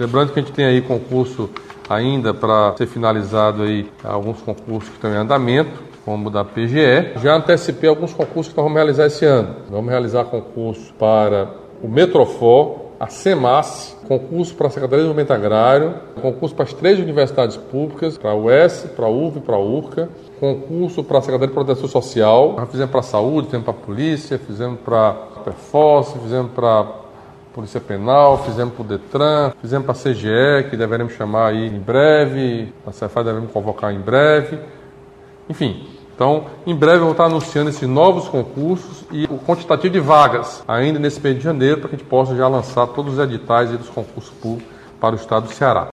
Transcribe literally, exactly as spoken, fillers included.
Lembrando que a gente tem aí concurso ainda para ser finalizado aí, alguns concursos que estão em andamento, como o da P G E. Já antecipei alguns concursos que nós vamos realizar esse ano. Vamos realizar concurso para o Metrofor, a SEMAS, concurso para a Secretaria de Desenvolvimento Agrário, concurso para as três universidades públicas, para a U E S, para a U V e para a U R C A, concurso para a Secretaria de Proteção Social, nós fizemos para a Saúde, fizemos para a Polícia, fizemos para a Perforce, fizemos para a Polícia Penal, fizemos para o Detran, fizemos para a C G E, que deveremos chamar aí em breve, a Cefaz devemos convocar em breve, enfim. Então, em breve eu vou estar anunciando esses novos concursos e o quantitativo de vagas ainda nesse mês de janeiro, para que a gente possa já lançar todos os editais dos concursos públicos para o estado do Ceará.